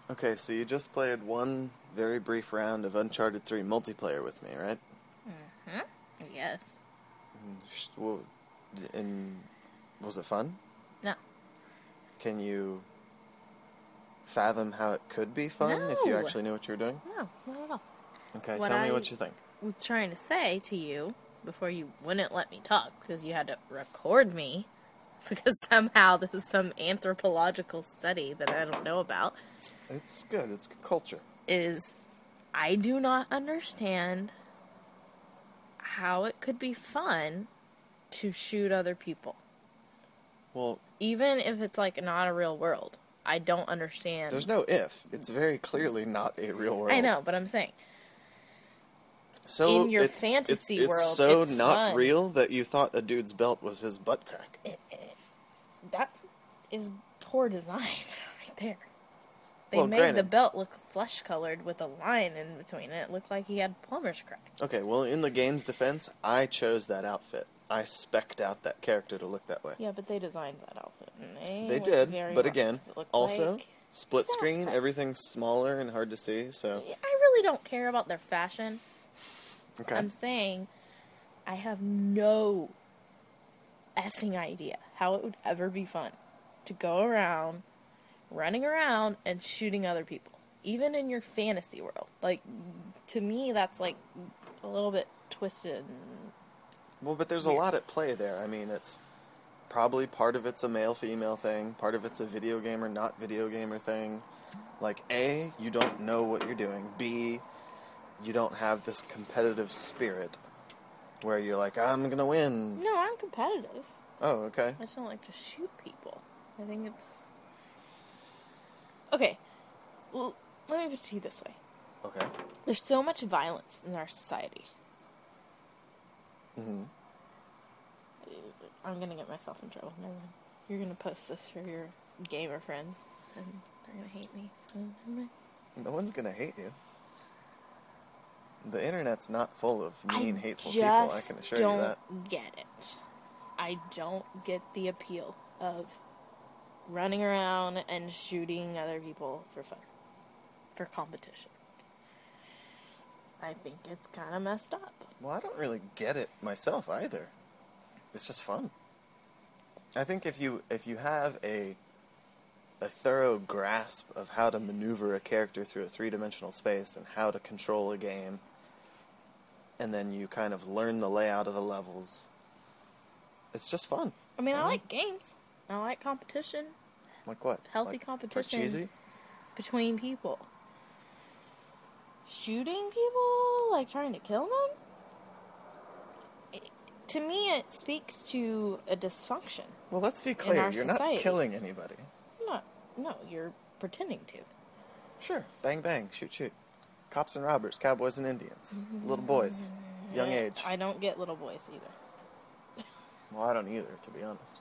Okay, so you just played one very brief round of Uncharted 3 multiplayer with me, right? Mm-hmm. Yes. And was it fun? No. Can you fathom how it could be fun if you No. actually knew what you were doing? No, not at all. Okay, tell me what you think. I was trying to say to you before you wouldn't let me talk because you had to record me because somehow this is some anthropological study that I don't know about. It's good. It's good culture. Is I do not understand how it could be fun to shoot other people. Well, even if it's like not a real world, I don't understand. There's no if. It's very clearly not a real world. I know, but I'm saying. So in your fantasy world, it's so it's not fun. real that you thought a dude's belt was his butt crack. That is poor design right there. They Well, made granted. the belt look flesh-colored with a line in between it. It looked like he had plumber's crack. Okay, well, in the game's defense, I chose that outfit. I spec'd out that character to look that way. Yeah, but they designed that outfit. And They went did, very but wrong, again, 'cause it looked also, like split Sounds screen, fun. everything's smaller and hard to see, so... I really don't care about their fashion. Okay. I'm saying I have no effing idea how it would ever be fun to go around, running around, and shooting other people. Even in your fantasy world. Like, to me, that's like a little bit twisted. Well, but there's a lot at play there. I mean, it's probably part of it's a male-female thing, part of it's a video gamer, not video gamer thing. Like, A, you don't know what you're doing. B, you don't have this competitive spirit where you're like, I'm gonna win. No, I'm competitive. Oh, okay. I just don't like to shoot people. I think it's... Okay. Well, let me put it to you this way. Okay. There's so much violence in our society. Mm-hmm. I'm gonna get myself in trouble. Never mind. You're gonna post this for your gamer friends, and they're gonna hate me. So never mind. No one's gonna hate you. The internet's not full of mean, hateful people, I can assure you that. I don't get it. I don't get the appeal of running around and shooting other people for fun. For competition. I think it's kind of messed up. Well, I don't really get it myself either. It's just fun. I think if you have a thorough grasp of how to maneuver a character through a three-dimensional space and how to control a game, and then you kind of learn the layout of the levels, it's just fun. I mean, I like games. I like competition. Like what? Healthy like competition cheesy? between people. Shooting people, like trying to kill them? To me, it speaks to a dysfunction. Well, let's be in clear. our You're society. not killing anybody. No, you're pretending to. Sure. Bang, bang. Shoot, shoot. Cops and robbers, cowboys and Indians. Little boys. Young age. I don't get little boys either. Well, I don't either, to be honest.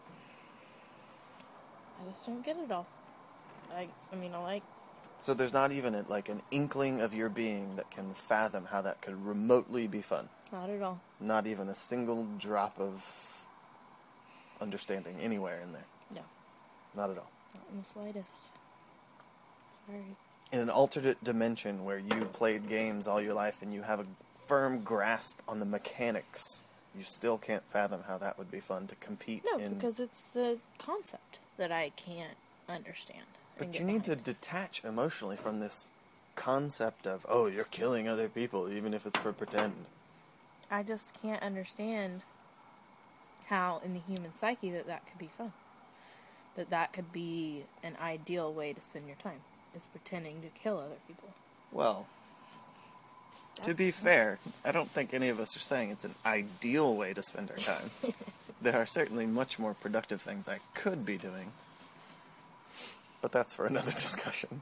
I just don't get it all. I like... So there's not even an inkling of your being that can fathom how that could remotely be fun. Not at all. Not even a single drop of understanding anywhere in there. No. Not at all. Not in the slightest. Sorry. In an alternate dimension where you played games all your life and you have a firm grasp on the mechanics, you still can't fathom how that would be fun to compete No, in. because it's the concept that I can't understand. and But get you need to behind. detach emotionally from this concept of, oh, you're killing other people, even if it's for pretend. I just can't understand how in the human psyche that could be fun. That could be an ideal way to spend your time, is pretending to kill other people. Well, to be fair, I don't think any of us are saying it's an ideal way to spend our time. There are certainly much more productive things I could be doing. But that's for another discussion.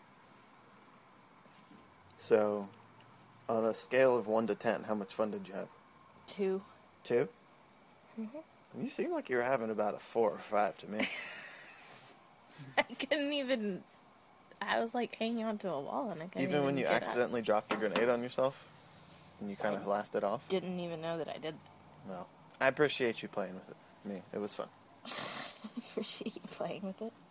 So, on a scale of 1 to 10, how much fun did you have? 2. 2? Mm-hmm. You seem like you were having about a 4 or 5 to me. I couldn't even... I was like hanging onto a wall and I couldn't Even when you get up. accidentally dropped a grenade on yourself? And you kind of laughed it off? Didn't even know that I did. Well, I appreciate you playing with it. Me, it was fun. I appreciate you playing with it.